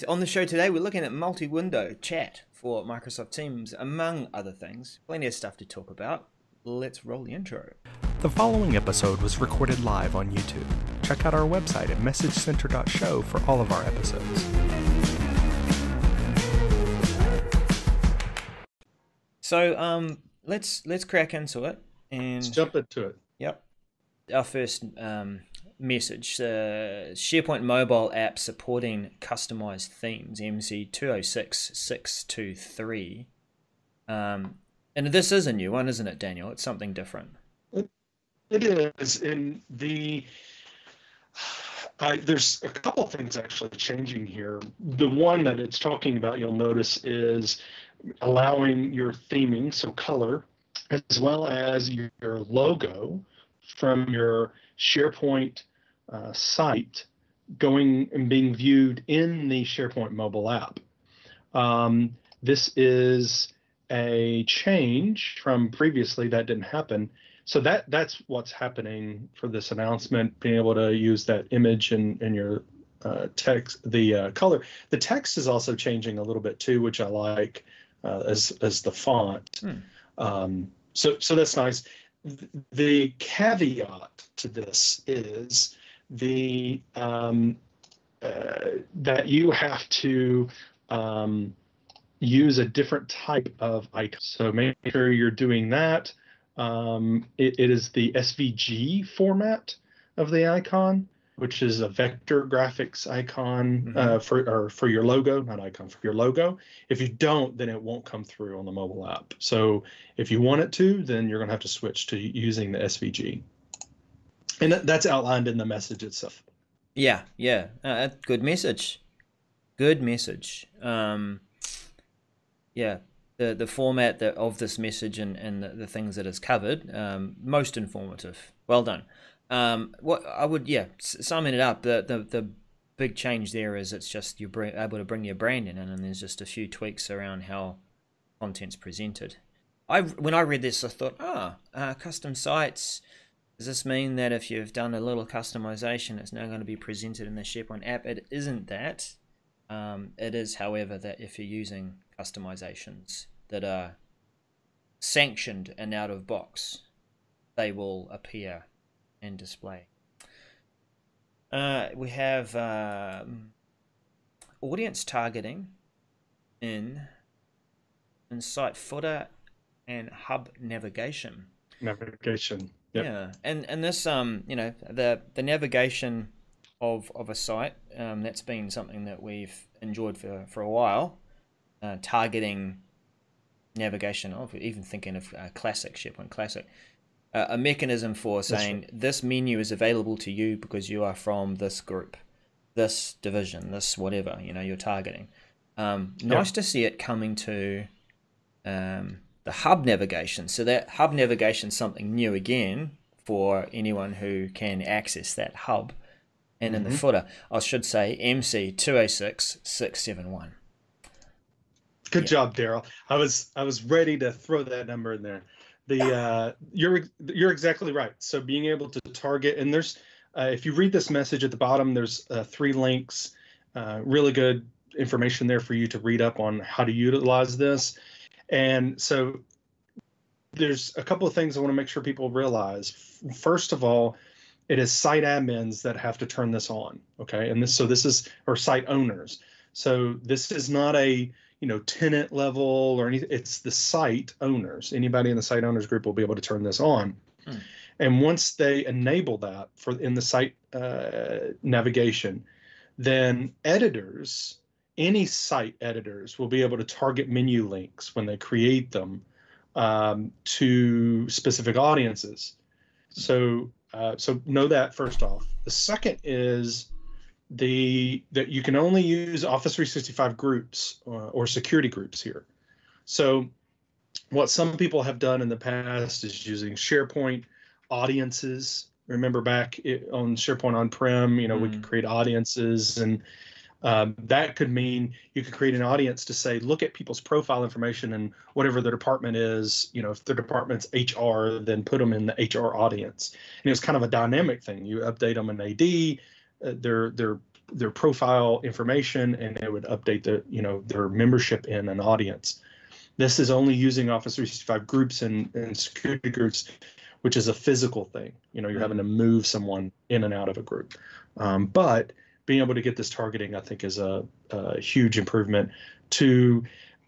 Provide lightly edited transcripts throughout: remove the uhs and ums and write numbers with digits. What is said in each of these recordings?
On the show today, we're looking at multi-window chat for Microsoft Teams, among other things. Plenty of stuff to talk about. Let's roll the intro. The following episode was recorded live on YouTube. Check out our website at messagecenter.show for all of our episodes. So, let's crack into it and Let's jump into it. Yep. Our first message: SharePoint mobile app supporting customized themes, MC 206623. And this is a new one, isn't it, Daniel? It's something different. It is. In the there's a couple things actually changing here. The one that it's talking about, you'll notice, is allowing your theming, so color, as well as your logo from your SharePoint site going and being viewed in the SharePoint mobile app. This is a change from previously that didn't happen. So that's what's happening for this announcement, being able to use that image in your text, the color. The text is also changing a little bit too, which I like as the font. So that's nice. The caveat to this is that you have to use a different type of icon. So make sure you're doing that. It is the SVG format of the icon, which is a vector graphics icon for your logo, not icon, for your logo. If you don't, then it won't come through on the mobile app. So if you want it to, then you're going to have to switch to using the SVG. And that's outlined in the message itself. Yeah. Good message. Good message. Yeah. The format of this message and the things that is covered, most informative. Well done. What I would, summing it up, the big change there is it's just you're able to bring your brand in, and there's just a few tweaks around how content's presented. When I read this, I thought, custom sites. Does this mean that if you've done a little customization, it's now going to be presented in the SharePoint app? It isn't that. It is, however, that if you're using customizations that are sanctioned and out of box, they will appear and display. We have audience targeting in site footer and hub navigation. Navigation. Yep. Yeah, and this the navigation of a site, that's been something that we've enjoyed for a while. Targeting navigation of, even thinking of Classic, SharePoint Classic, a mechanism for saying this menu is available to you because you are from this group, this division, this whatever, you're targeting. Nice to see it coming to the hub navigation. So that hub navigation is something new again for anyone who can access that hub. And in the footer, I should say MC 206671. Good job, Daryl. I was ready to throw that number in there. You're exactly right. So being able to target, and there's if you read this message at the bottom, there's 3 links, really good information there for you to read up on how to utilize this. And so there's a couple of things I want to make sure people realize. First of all, it is site admins that have to turn this on. Okay, and this is or site owners. So this is not a tenant level or anything. It's the site owners. Anybody in the site owners group will be able to turn this on. And once they enable that in the site navigation, then editors, any site editors, will be able to target menu links when they create them to specific audiences. So know that first off. The second is that you can only use Office 365 groups or security groups here. So what some people have done in the past is using SharePoint audiences. Remember back on SharePoint on-prem, we could create audiences, and that could mean you could create an audience to say, look at people's profile information and whatever their department is. If their department's HR, then put them in the HR audience. And it was kind of a dynamic thing. You update them in AD, their their profile information, and it would update their membership in an audience. This is only using Office 365 groups and security groups, which is a physical thing. You're having to move someone in and out of a group. But being able to get this targeting, I think, is a huge improvement to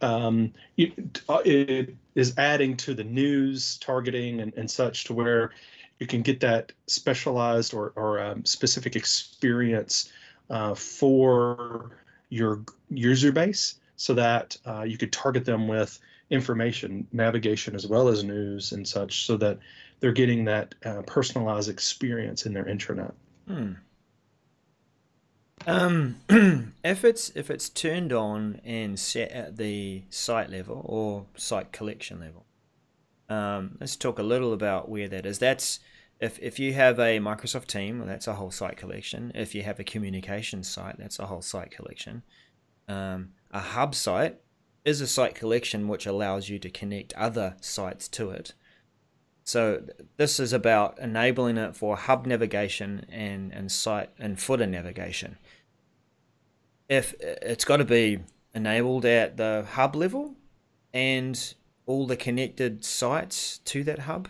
it is adding to the news targeting and such, to where you can get that specialized or specific experience for your user base, so that you could target them with information, navigation, as well as news and such, so that they're getting that personalized experience in their intranet. If it's turned on and set at the site level or site collection level, let's talk a little about where that is. That's if you have a Microsoft team, well, that's a whole site collection. If you have a communications site, that's a whole site collection. A hub site is a site collection which allows you to connect other sites to it. So this is about enabling it for hub navigation and site and footer navigation. If it's got to be enabled at the hub level and all the connected sites to that hub.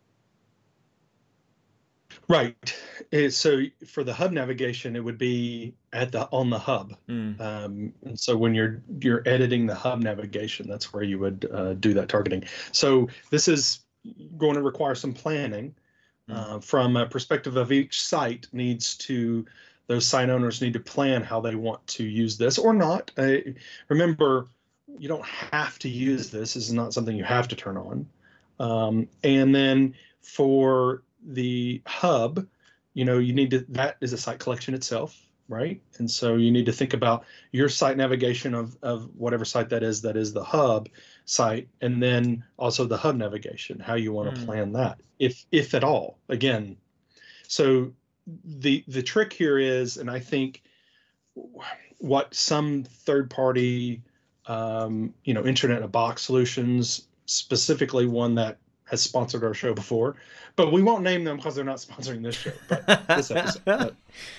Right. So for the hub navigation, it would be on the hub. And so when you're editing the hub navigation, that's where you would do that targeting. So this is going to require some planning from a perspective of each site. Those site owners need to plan how they want to use this or not. Remember, you don't have to use this. This is not something you have to turn on. And then for the hub, that is a site collection itself, right? And so you need to think about your site navigation of whatever site that is the hub site, and then also the hub navigation, how you want to plan that, if at all. Again, so the trick here is, and I think what some third-party Internet in a Box solutions, specifically one that has sponsored our show before, but we won't name them because they're not sponsoring this show, but this episode.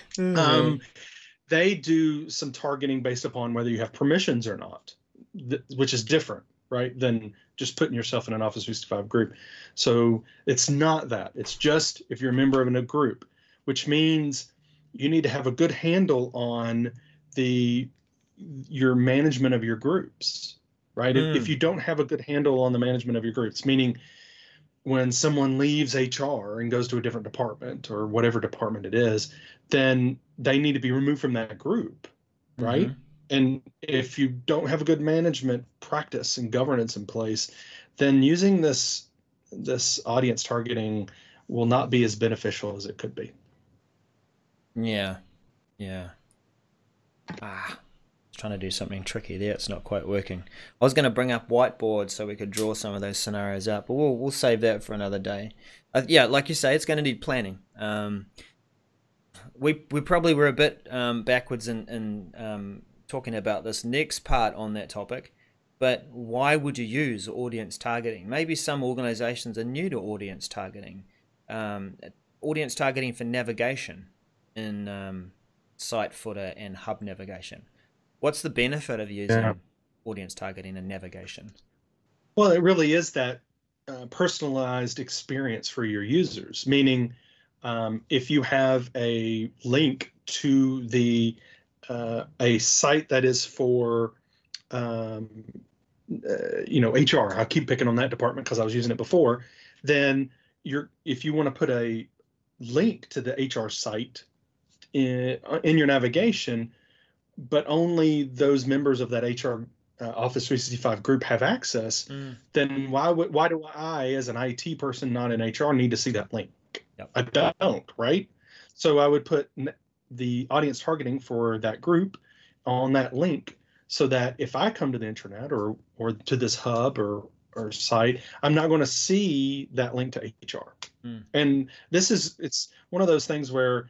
They do some targeting based upon whether you have permissions or not, which is different, right, than just putting yourself in an Office 365 group. So it's not that. It's just if you're a member of a group, which means you need to have a good handle on your management of your groups, right? If you don't have a good handle on the management of your groups, meaning when someone leaves HR and goes to a different department or whatever department it is, then they need to be removed from that group, right? And if you don't have a good management practice and governance in place, then using this audience targeting will not be as beneficial as it could be. Yeah. Trying to do something tricky there. It's not quite working. I was going to bring up whiteboard so we could draw some of those scenarios out, but we'll save that for another day. Yeah, like you say, it's going to need planning. We probably were a bit backwards in talking about this next part on that topic, but why would you use audience targeting? Maybe some organizations are new to audience targeting. Audience targeting for navigation in site footer and hub navigation. What's the benefit of using audience targeting and navigation? Well, it really is that personalized experience for your users, meaning if you have a link to a site that is for HR, I keep picking on that department because I was using it before, then if you want to put a link to the HR site in your navigation, but only those members of that HR Office 365 group have access, then why do I, as an IT person not in HR, need to see that link? Yep. I don't, right? So I would put the audience targeting for that group on that link, so that if I come to the intranet or to this hub or site, I'm not going to see that link to HR. And it's one of those things where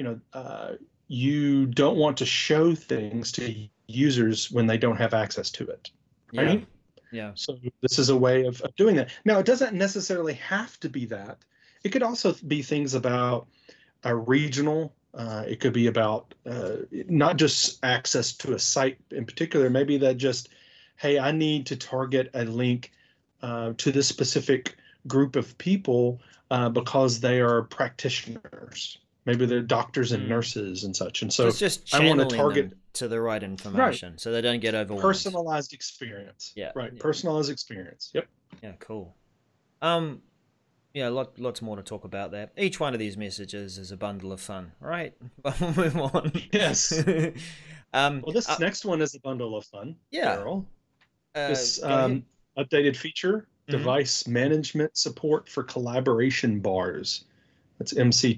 you don't want to show things to users when they don't have access to it, right? Yeah. So this is a way of doing that. Now, it doesn't necessarily have to be that. It could also be things about a regional It could be about not just access to a site in particular. Maybe that just, hey, I need to target a link to this specific group of people because they are practitioners. Maybe they're doctors and nurses and such. And so it's just I want to channeling target them to the right information so they don't get overwhelmed. personalized experience. Yeah. Right. Yeah. Personalized experience. Yep. Yeah, cool. Yeah, lots more to talk about there. Each one of these messages is a bundle of fun, right? But we'll move on. Yes. Well, this next one is a bundle of fun. Yeah. Carol. This updated feature, device management support for collaboration bars. That's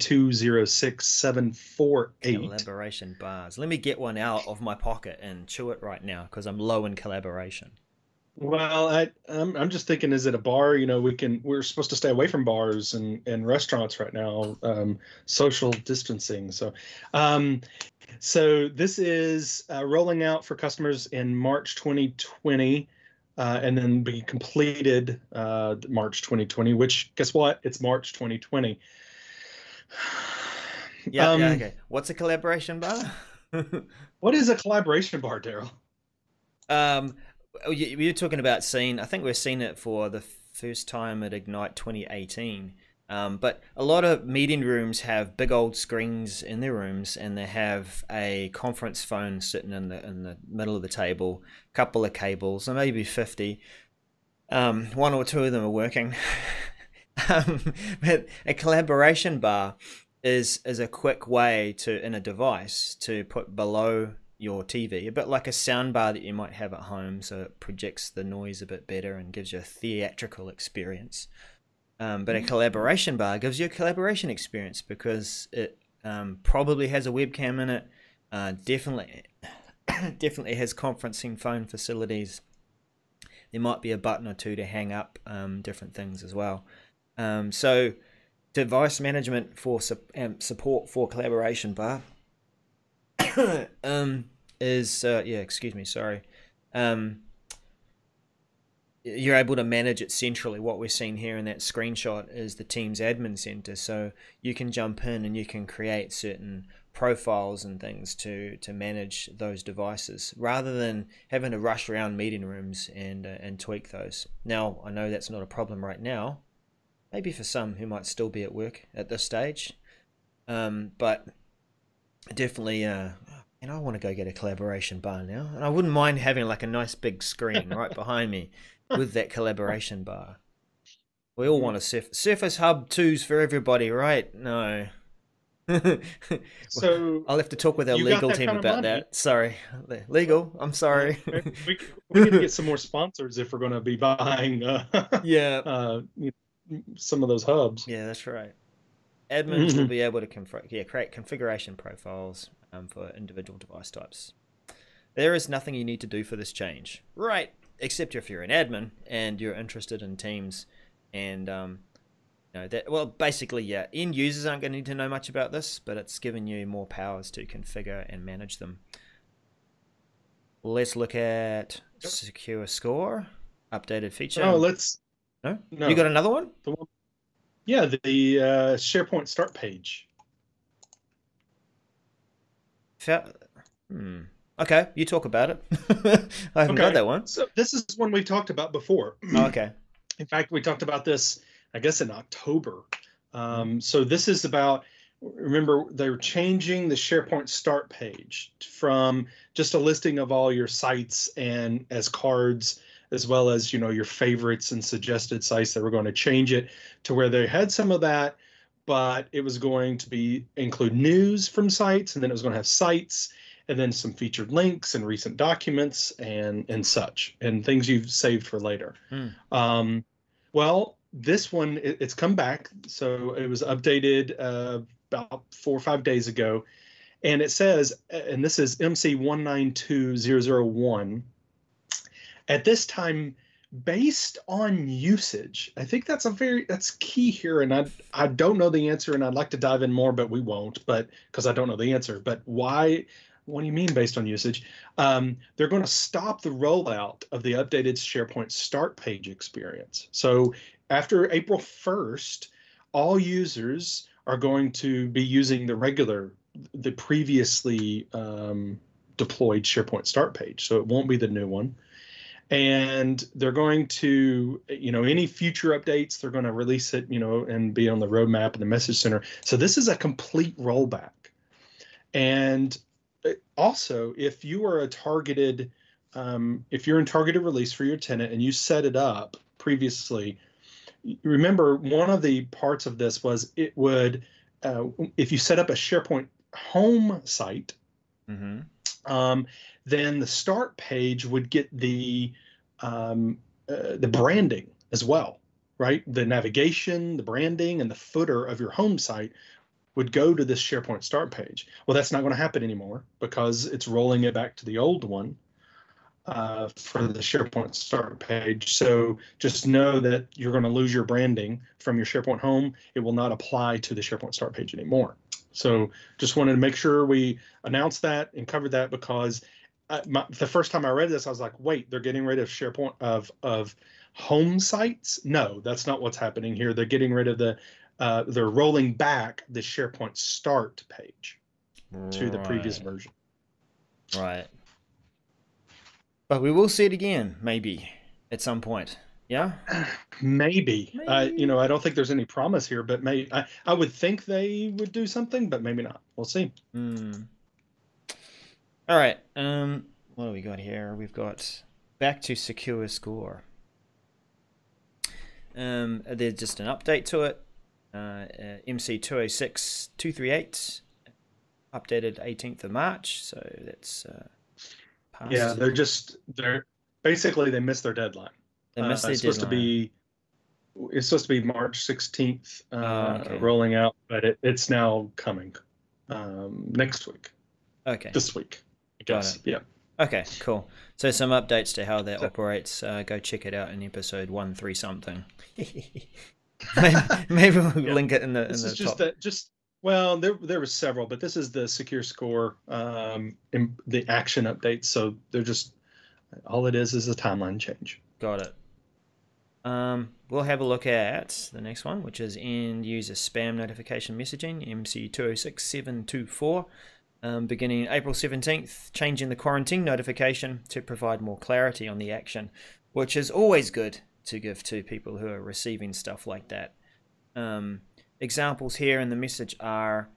MC206748. Collaboration bars. Let me get one out of my pocket and chew it right now because I'm low in collaboration. Well, I'm just thinking, is it a bar? You know, we're supposed to stay away from bars and restaurants right now, social distancing. So this is rolling out for customers in March 2020, and then be completed March 2020. Which, guess what? It's March 2020. Yeah. Okay. What's a collaboration bar? What is a collaboration bar, Daryl? You're talking about I think we've seen it for the first time at Ignite 2018. But a lot of meeting rooms have big old screens in their rooms, and they have a conference phone sitting in the middle of the table, a couple of cables, and maybe 50. One or two of them are working. But a collaboration bar is a quick way in a device to put below your TV, a bit like a sound bar that you might have at home, so it projects the noise a bit better and gives you a theatrical experience. But a collaboration bar gives you a collaboration experience because it probably has a webcam in it, definitely has conferencing phone facilities. There might be a button or two to hang up different things as well. So device management for support for collaboration bar is you're able to manage it centrally. What we're seeing here in that screenshot is the Teams admin center, so you can jump in and you can create certain profiles and things to manage those devices rather than having to rush around meeting rooms and tweak those. Now, I know that's not a problem right now, maybe for some who might still be at work at this stage, but definitely I want to go get a collaboration bar now, and I wouldn't mind having like a nice big screen right behind me with that collaboration bar. We all want a Surface Hub 2s for everybody, right? No. So I'll have to talk with our legal team about that. Sorry, legal. I'm sorry. we need to get some more sponsors if we're going to be buying some of those hubs. Yeah, that's right. Admins will be able to create configuration profiles for individual device types. There is nothing you need to do for this change, right? Except if you're an admin and you're interested in Teams, and basically, end users aren't going to need to know much about this, but it's giving you more powers to configure and manage them. Let's look at Secure Score, updated feature. No. You got another one? Yeah, the SharePoint start page. Okay, you talk about it. I haven't got that one. So this is one we've talked about before. Oh, okay. In fact, we talked about this, I guess, in October. So this is about, remember, they were changing the SharePoint start page from just a listing of all your sites and as cards, as well as, your favorites and suggested sites. They were going to change it to where they had some of that, but it was going to include news from sites, and then it was going to have sites, and then some featured links and recent documents and such, and things you've saved for later. Well, this one, it's come back. So it was updated about 4 or 5 days ago, and it says, and this is MC192001, at this time, based on usage. I think that's key here, and I don't know the answer, and I'd like to dive in more, but we won't, because I don't know the answer. But why? What do you mean based on usage? They're going to stop the rollout of the updated SharePoint start page experience. So after April 1st, all users are going to be using the regular the previously deployed SharePoint start page. So it won't be the new one. And they're going to, any future updates, they're going to release it, and be on the roadmap and the message center. So this is a complete rollback. And also, if you are if you're in targeted release for your tenant and you set it up previously, remember one of the parts of this was it would, if you set up a SharePoint home site, Mm-hmm. Then the start page would get the branding as well, right? The navigation, the branding, and the footer of your home site would go to this SharePoint start page. Well, that's not going to happen anymore because it's rolling it back to the old one for the SharePoint start page. So just know that you're going to lose your branding from your SharePoint home. It will not apply to the SharePoint start page anymore. So just wanted to make sure we announced that and covered that, because the first time I read this, I was like, wait, they're getting rid of SharePoint of home sites? No, that's not what's happening here. They're getting rid of they're rolling back the SharePoint start page to the previous version. Right. But we will see it again, maybe, at some point. Yeah? Maybe. I don't think there's any promise here, but I would think they would do something, but maybe not. We'll see. All right. What do we got here? We've got back to Secure Score. There's just an update to it. MC 206238 updated 18th of March, so that's past. Yeah, they're basically they missed their deadline. They missed their deadline. It's supposed to be March 16th okay. rolling out, but it's now coming next week. Okay. This week, I guess. Yeah. Okay, cool. So some updates to how that operates. Go check it out in episode 13 something. maybe we'll link it in the this in is the just top. well, there were several, but this is the Secure Score, in the action updates. So they're just, all it is a timeline change. Got it. We'll have a look at the next one, which is end user spam notification messaging, MC206724, beginning April 17th, changing the quarantine notification to provide more clarity on the action, which is always good to give to people who are receiving stuff like that. Examples here in the message are,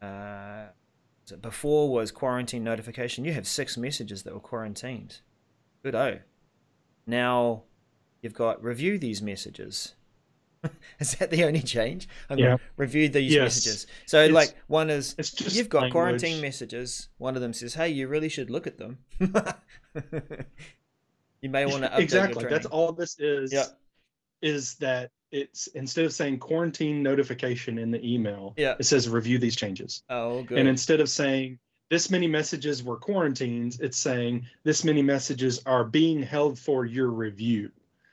before was quarantine notification. You have 6 messages that were quarantined. Good-o. Now you've got review these messages. Is that the only change? Review these messages. So one is, you've got quarantine messages. One of them says, hey, you really should look at them. You may want to update exactly. your That's all this is. Yeah. Is that it's, instead of saying quarantine notification in the email, it says review these changes. Oh, good. And instead of saying this many messages were quarantines, it's saying this many messages are being held for your review.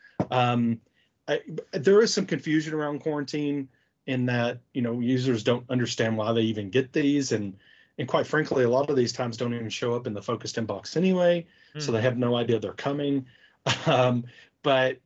There is some confusion around quarantine in that, users don't understand why they even get these. And quite frankly, a lot of these times don't even show up in the focused inbox anyway. So they have no idea they're coming. But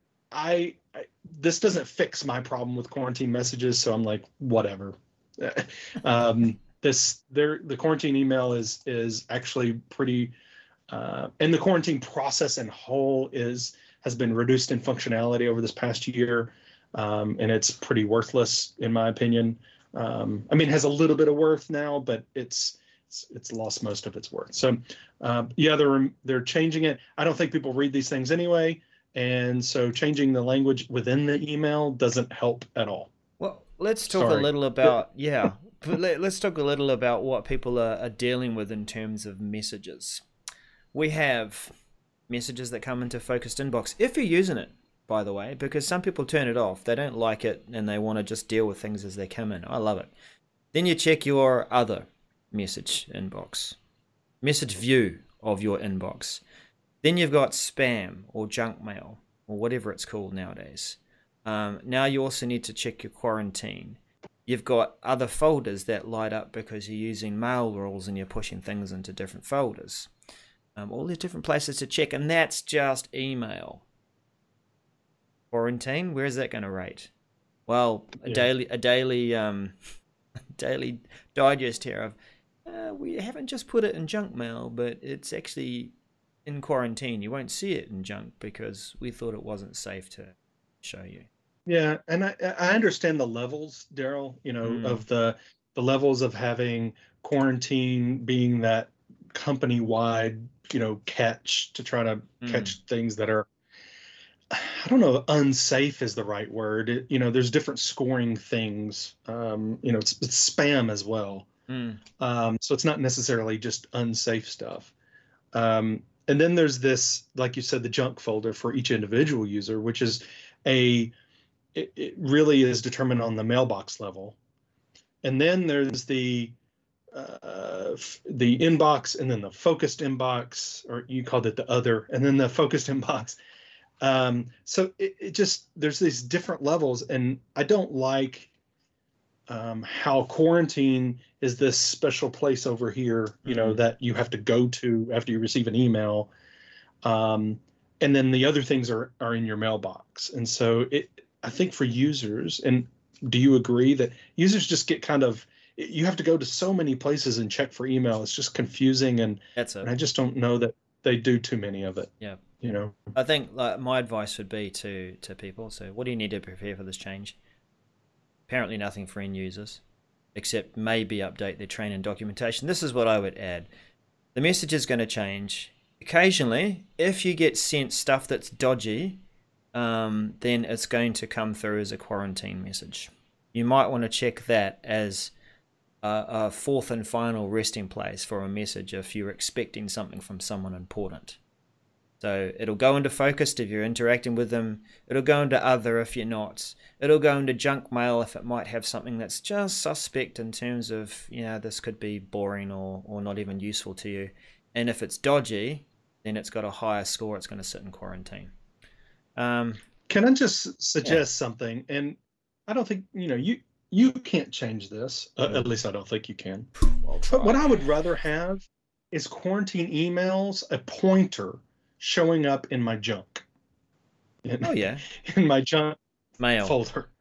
this doesn't fix my problem with quarantine messages. So I'm like, whatever. The quarantine email is actually pretty, and the quarantine process in whole has been reduced in functionality over this past year, and it's pretty worthless in my opinion. It has a little bit of worth now, but it's lost most of its worth. So they're changing it. I don't think people read these things anyway, and so changing the language within the email doesn't help at all. Well, let's talk a little about let's talk a little about what people are dealing with in terms of messages. We have messages that come into focused inbox, if you're using it, by the way, because some people turn it off. They don't like it and they want to just deal with things as they come in. I love it. Then you check your other message inbox, message view of your inbox. Then you've got spam or junk mail or whatever it's called nowadays. Now you also need to check your quarantine. You've got other folders that light up because you're using mail rules and you're pushing things into different folders. All these different places to check, and that's just email. Quarantine, where is that going to rate? Well, a daily Daily Digest here of, we haven't just put it in junk mail, but it's actually in quarantine. You won't see it in junk because we thought it wasn't safe to show you. Yeah, and I understand the levels, Daryl, of the levels of having quarantine being that company wide, catch to try to catch things that are, I don't know, unsafe is the right word. There's different scoring things. It's spam as well. So it's not necessarily just unsafe stuff. And then there's this, like you said, the junk folder for each individual user, which is it really is determined on the mailbox level. And then there's the inbox, and then the focused inbox, or you called it the other, and then the focused inbox. So it just, there's these different levels, and I don't like how quarantine is this special place over here, that you have to go to after you receive an email. And then the other things are in your mailbox. And so I think for users, and do you agree that users just get you have to go to so many places and check for email. It's just confusing, and I just don't know that they do too many of it. Yeah. I think my advice would be to people, so what do you need to prepare for this change? Apparently nothing for end users, except maybe update their training documentation. This is what I would add. The message is going to change. Occasionally, if you get sent stuff that's dodgy, then it's going to come through as a quarantine message. You might want to check that as a fourth and final resting place for a message if you're expecting something from someone important. So it'll go into focused if you're interacting with them. It'll go into other if you're not. It'll go into junk mail if it might have something that's just suspect in terms of, this could be boring or not even useful to you. And if it's dodgy, then it's got a higher score. It's going to sit in quarantine. Can I just suggest something? And I don't think, you can't change this. At least I don't think you can. But what I would rather have is quarantine emails, a pointer showing up in my junk. In my junk mail folder.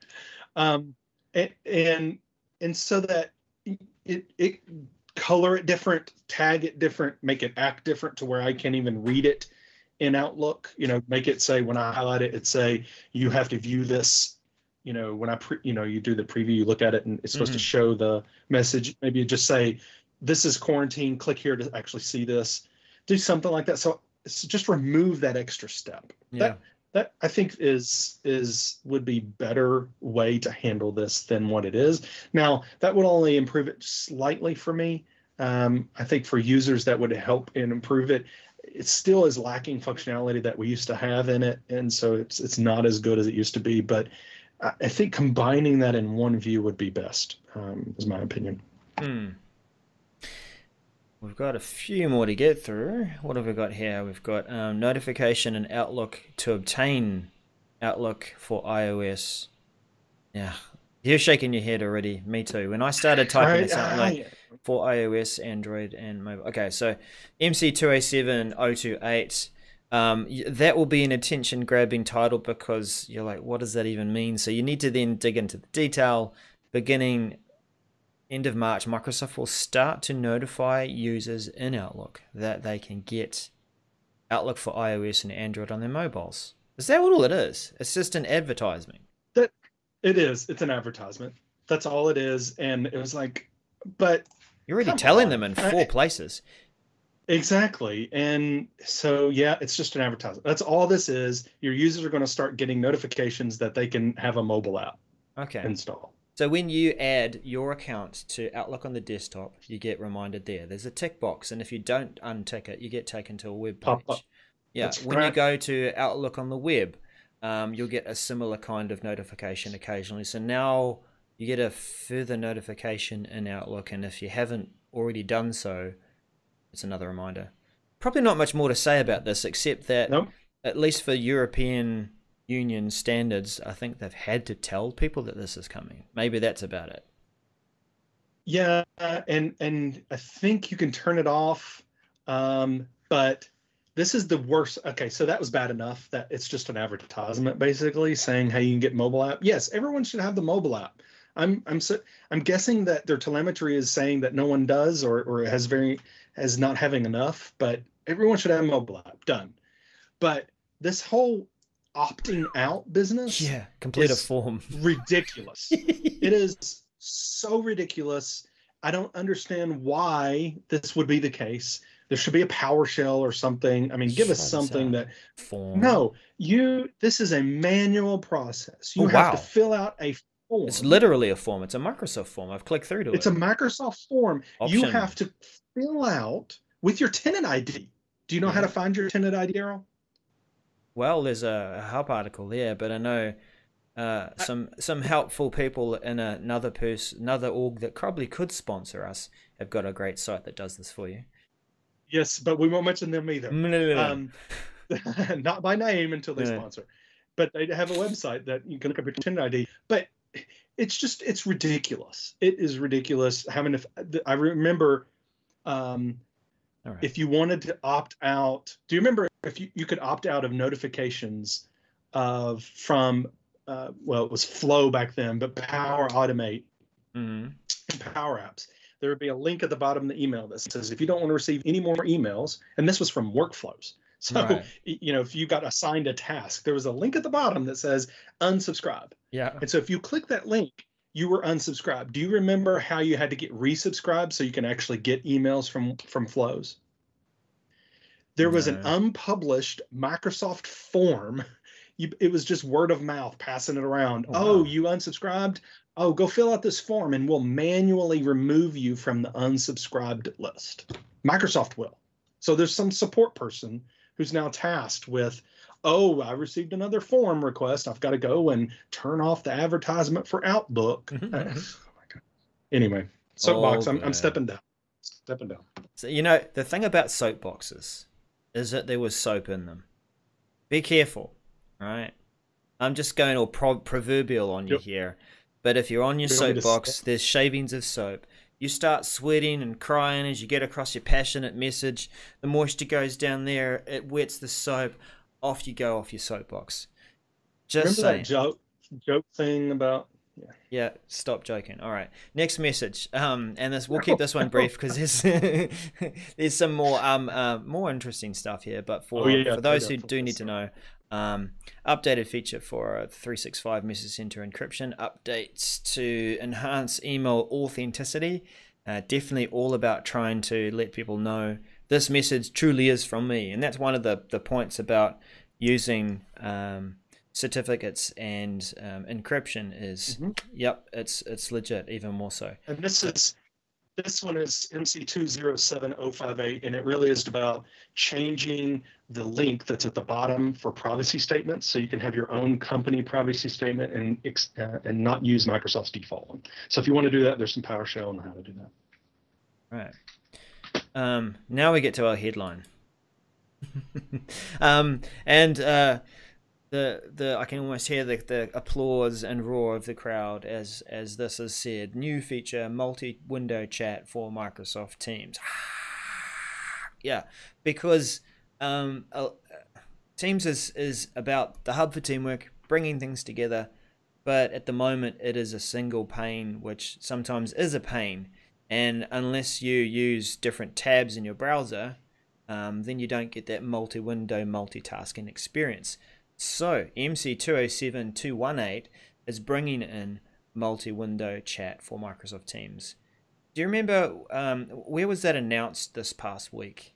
And so that it color it different, tag it different, make it act different to where I can't even read it in Outlook. Make it say, when I highlight it, say you have to view this. When you do the preview, you look at it and it's supposed to show the message. Maybe you just say, this is quarantine, click here to actually see this. Do something like that. So just remove that extra step. Yeah. That I think would be better way to handle this than what it is. Now, that would only improve it slightly for me. I think for users that would help and improve it. It still is lacking functionality that we used to have in it, and so it's not as good as it used to be. But I think combining that in one view would be best, is my opinion. We've got a few more to get through. What have we got here? We've got notification in Outlook to obtain Outlook for iOS. Yeah, you're shaking your head already. Me too. When I started typing this out, like for iOS, Android, and mobile. Okay, so MC207028. That will be an attention-grabbing title because you're like, what does that even mean? So you need to then dig into the detail. Beginning end of March, Microsoft will start to notify users in Outlook that they can get Outlook for iOS and Android on their mobiles. Is that what all it is? It's just an advertisement. That it is. It's an advertisement. That's all it is. And it was like, but you're already telling them in 4 places. Exactly. And so, yeah, it's just an advertisement. That's all this is. Your users are going to start getting notifications that they can have a mobile app installed. So when you add your account to Outlook on the desktop, you get reminded there. There's a tick box, and if you don't untick it, you get taken to a web page. Yeah, when you go to Outlook on the web, you'll get a similar kind of notification occasionally. So now you get a further notification in Outlook, and if you haven't already done so, it's another reminder. Probably not much more to say about this, except that at least for European Union standards, I think they've had to tell people that this is coming. Maybe that's about it. Yeah, and I think you can turn it off, but this is the worst. Okay, so that was bad enough that it's just an advertisement basically saying, hey, you can get mobile app. Yes, everyone should have the mobile app. I'm guessing that their telemetry is saying that no one does, or has not having enough. But everyone should have a mobile app. Done. But this whole opting out business, Yeah, complete a is form. ridiculous. It is so ridiculous. I don't understand why this would be the case. There should be a PowerShell or something. I mean, give us Shut something up. that Form. no, this is a manual process. You Oh, have to wow. fill out a form. It's literally a form. It's a Microsoft form. I've clicked through to It's it. a Microsoft form. You Option. have to fill out with your tenant ID. Do you know how Yeah. to find your tenant ID, Daryl? Well, there's a help article there, but I know some helpful people in another org that probably could sponsor us have got a great site that does this for you. Yes, but we won't mention them either. Not by name until they Yeah. sponsor. But they have a website that you can look up your tenant ID. But it's ridiculous. It is ridiculous. I remember All right. if you wanted to opt out, do you remember if you could opt out of notifications from well, it was Flow back then, but Power Automate Mhm. and Power Apps. There would be a link at the bottom of the email that says if you don't want to receive any more emails, and this was from workflows. So, Right. if you got assigned a task, there was a link at the bottom that says unsubscribe. Yeah. And so if you click that link, you were unsubscribed. Do you remember how you had to get resubscribed so you can actually get emails from Flows? There was an No. unpublished Microsoft form. It was just word of mouth passing it around. Oh, wow. You unsubscribed? Oh, go fill out this form and we'll manually remove you from the unsubscribed list. Microsoft will. So there's some support person who's now tasked with, oh, I received another form request. I've got to go and turn off the advertisement for Outlook. Oh my God. Anyway, soapbox. I'm good. stepping down. Stepping down. So, the thing about soapboxes is that there was soap in them. Be careful, right? I'm just going all proverbial on you Yep. here. But if you're on your You want me to soapbox, there's shavings of soap. You start sweating and crying as you get across your passionate message. The moisture goes down there. It wets the soap. Off you go off your soapbox. Just Remember saying. that joke thing about Yeah, stop joking. All right, next message. And we'll keep this one brief because there's some more interesting stuff here. But for those who do need to know, updated feature for 365 Message Center encryption, updates to enhance email authenticity. Definitely all about trying to let people know this message truly is from me, and that's one of the points about using certificates and encryption is yep, it's legit, even more so. And this one is MC207058, and it really is about changing the link that's at the bottom for privacy statements, so you can have your own company privacy statement and not use Microsoft's default one. So if you want to do that, there's some PowerShell on how to do that. Right. Now we get to our headline. The I can almost hear the applause and roar of the crowd as this is said. New feature, multi-window chat for Microsoft Teams. Yeah, because Teams is about the hub for teamwork, bringing things together, but at the moment it is a single pane, which sometimes is a pain. And unless you use different tabs in your browser, then you don't get that multi-window multitasking experience. So MC207218 is bringing in multi-window chat for Microsoft Teams. Do you remember where was that announced this past week?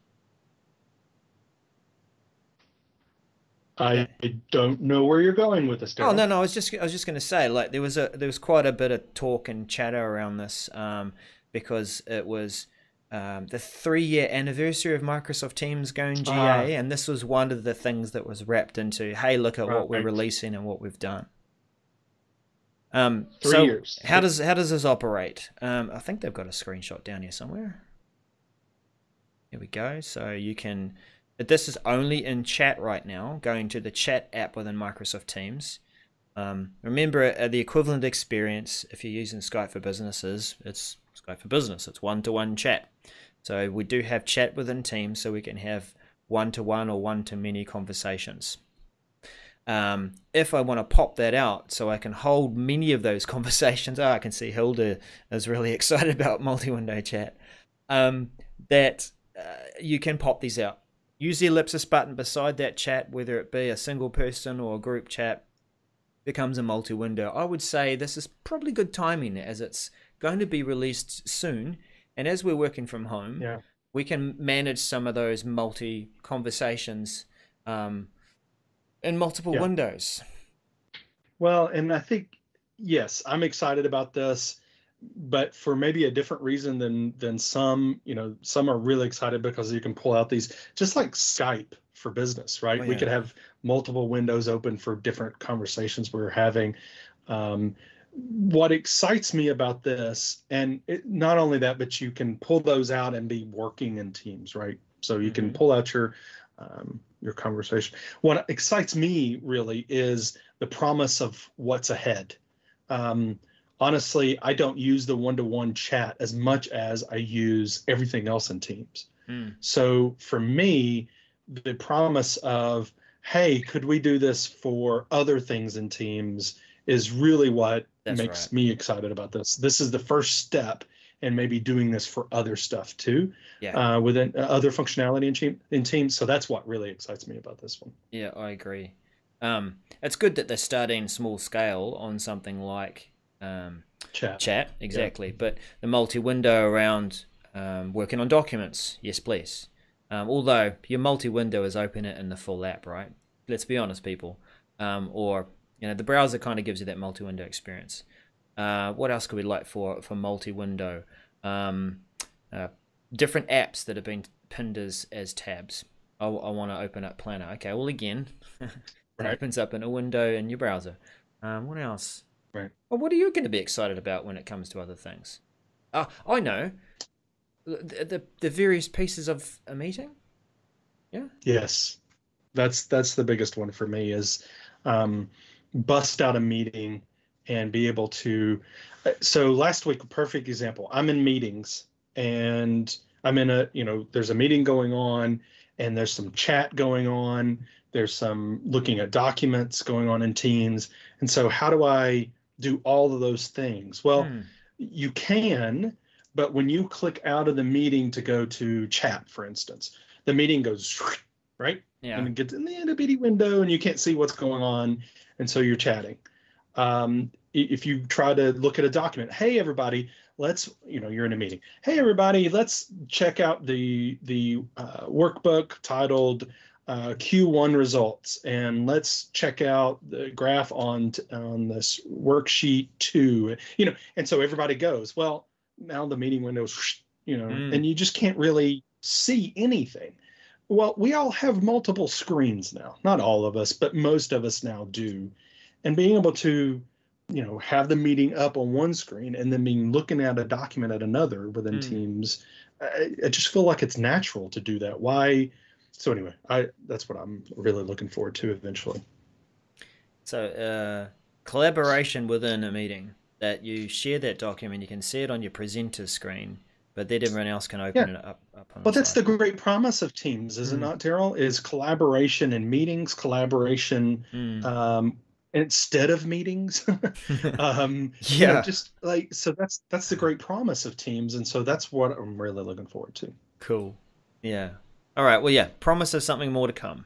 I don't know where you're going with this, Daryl. Oh no, I was just going to say, like, there was quite a bit of talk and chatter around this because it was the 3-year anniversary of Microsoft Teams going GA, and this was one of the things that was wrapped into, hey, look at what we're releasing and what we've done. 3 so years. How does this operate? I think they've got a screenshot down here somewhere. Here we go. So you can. This is only in chat right now. Going to the chat app within Microsoft Teams. Remember, the equivalent experience if you're using Skype for Business it's Skype for Business. It's one-to-one chat. So we do have chat within Teams, so we can have one-to-one or one-to-many conversations. If I want to pop that out so I can hold many of those conversations, I can see Hilda is really excited about multi-window chat, that you can pop these out. Use the ellipsis button beside that chat, whether it be a single person or a group chat, becomes a multi-window. I would say this is probably good timing as it's going to be released soon. And as we're working from home, we can manage some of those multi-conversations in multiple windows. Well, and I think, yes, I'm excited about this, but for maybe a different reason than some. Some are really excited because you can pull out these, just like Skype for business, right? We could have multiple windows open for different conversations we're having. What excites me about this, and not only that, but you can pull those out and be working in teams, right? So you can pull out your conversation. What excites me really is the promise of what's ahead. Honestly, I don't use the one-to-one chat as much as I use everything else in Teams. So for me, the promise of, hey, could we do this for other things in Teams is really what makes me excited about this. This is the first step in maybe doing this for other stuff too, within other functionality in Teams. So that's what really excites me about this one. Yeah, I agree. It's good that they're starting small scale on something like chat, exactly. But the multi-window around working on documents, yes, please. Although your multi-window is open it in the full app, right? Let's be honest, people. Or the browser kind of gives you that multi-window experience. What else could we like for multi-window? Different apps that have been pinned as tabs. I want to open up Planner. Okay, well again, it opens up in a window in your browser. What else? Right. Well, what are you going to be excited about when it comes to other things? I know. The various pieces of a meeting. Yeah. Yes, that's the biggest one for me is bust out a meeting and be able to. So last week, a perfect example. I'm in meetings and I'm in there's a meeting going on and there's some chat going on. There's some looking at documents going on in Teams. And so how do I do all of those things? Well, you can, but when you click out of the meeting to go to chat, for instance, the meeting goes right. Yeah. And it gets in the itty bitty window and you can't see what's going on. And so you're chatting. If you try to look at a document, hey, everybody, let's, you're in a meeting. Hey, everybody, let's check out the workbook titled Q1 results. And let's check out the graph on this worksheet 2, and so everybody goes, well, now the meeting window's, and you just can't really see anything. Well, we all have multiple screens now. Not all of us, but most of us now do. And being able to, have the meeting up on one screen and then being looking at a document at another within Teams, I just feel like it's natural to do that. Why? So anyway, that's what I'm really looking forward to eventually. So collaboration within a meeting, that you share that document, you can see it on your presenter screen, but then everyone else can open it up on Well, that's the great promise of Teams, is it not, Daryl? Is collaboration in meetings, collaboration instead of meetings. Just like, so that's the great promise of Teams, and so that's what I'm really looking forward to. Cool. Yeah. All right. Well, yeah. Promise of something more to come.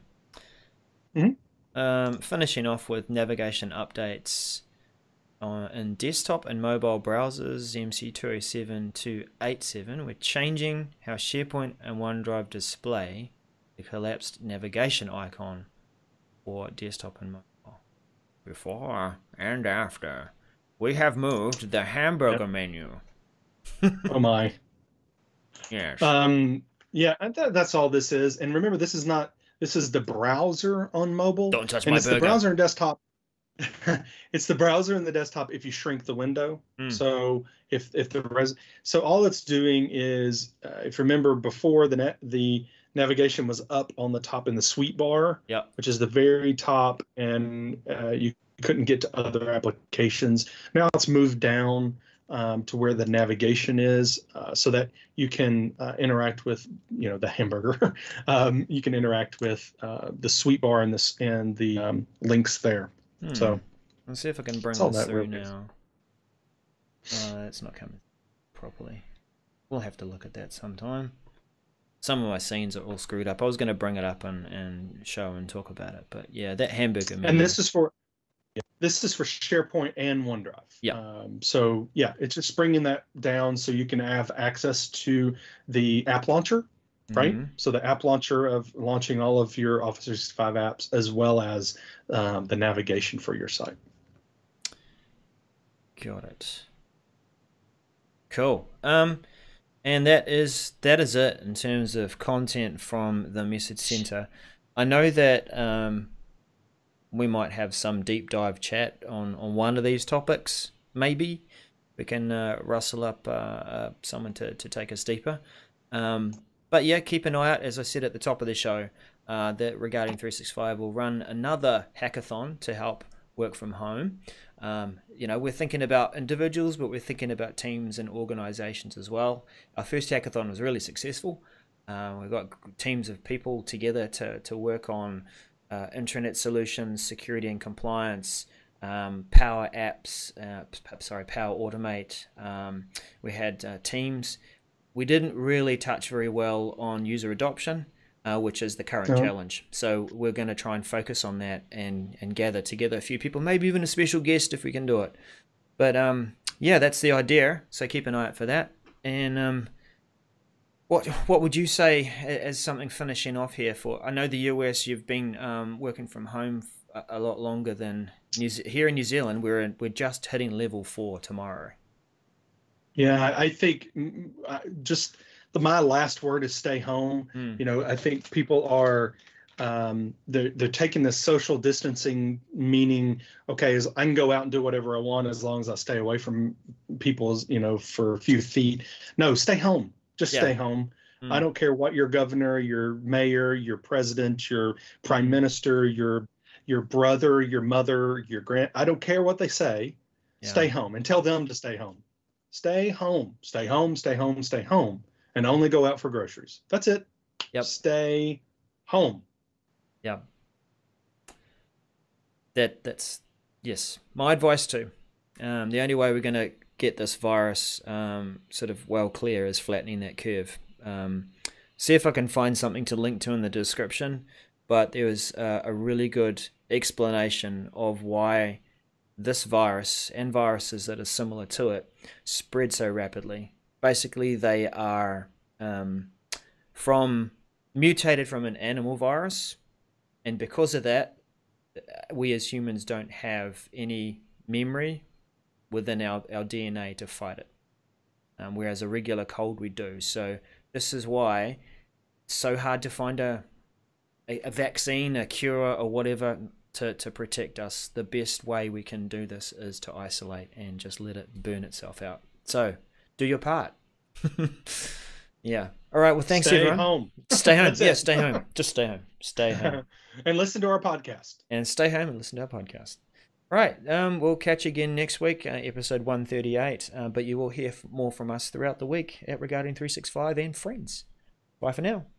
Finishing off with navigation updates in desktop and mobile browsers, ZMC 207.287. We're changing how SharePoint and OneDrive display the collapsed navigation icon for desktop and mobile. Before and after, we have moved the hamburger menu. Oh my. Yes. That's all this is. And remember, this is the browser on mobile. Don't touch and my it's burger. The browser and desktop. It's the browser and the desktop if you shrink the window. So so all it's doing is, if you remember before, the navigation was up on the top in the sweet bar, which is the very top, and you couldn't get to other applications. Now it's moved down to where the navigation is, so that you can interact with, the hamburger. You can interact with the sweet bar and the links there. So let's see if I can bring all this that through real quick. now. It's not coming properly. We'll have to look at that sometime. Some of my scenes are all screwed up. I was going to bring it up and show and talk about it, but yeah, that hamburger menu. And this is for SharePoint and OneDrive. Yeah. So yeah, it's just bringing that down so you can have access to the app launcher, right? So the app launcher of launching all of your Office 365 apps, as well as the navigation for your site. Got it. Cool. And that is it in terms of content from the Message Center. I know that we might have some deep dive chat on one of these topics. Maybe we can rustle up someone to take us deeper. But yeah, keep an eye out. As I said at the top of the show, that Regarding 365 will run another hackathon to help work from home. We're thinking about individuals, but we're thinking about teams and organizations as well. Our first hackathon was really successful. We've got teams of people together to work on intranet solutions, security and compliance, Power Apps, Power Automate. We had teams. We didn't really touch very well on user adoption, which is the current challenge. So we're going to try and focus on that and gather together a few people, maybe even a special guest if we can do it. But yeah, that's the idea. So keep an eye out for that. And what would you say as something finishing off here for? I know the US, you've been working from home a lot longer than here in New Zealand. We're just hitting level 4 tomorrow. Yeah, I think just my last word is stay home. I think people are they're taking this social distancing, meaning, okay, I can go out and do whatever I want as long as I stay away from people, for a few feet. No, stay home. Just stay home. I don't care what your governor, your mayor, your president, your prime minister, your brother, your mother, I don't care what they say. Stay home, and tell them to stay home. Stay home, stay home, stay home, stay home, and only go out for groceries. That's it. Yep. Stay home. Yeah. That's yes. My advice too. The only way we're going to get this virus sort of well clear is flattening that curve. See if I can find something to link to in the description. But there was a really good explanation of why this virus and viruses that are similar to it spread so rapidly. Basically, they are mutated from an animal virus, and because of that, we as humans don't have any memory within our DNA to fight it, whereas a regular cold we do. So this is why it's so hard to find a vaccine, a cure, or whatever to protect us. The best way we can do this is to isolate and just let it burn itself out. So do your part. Yeah. All right. Well, thanks everyone. Stay home. Stay home. Yeah, stay home. Just stay home. Stay home. And listen to our podcast. And stay home and listen to our podcast. All right. We'll catch you again next week, episode 138. But you will hear more from us throughout the week at Regarding 365 and friends. Bye for now.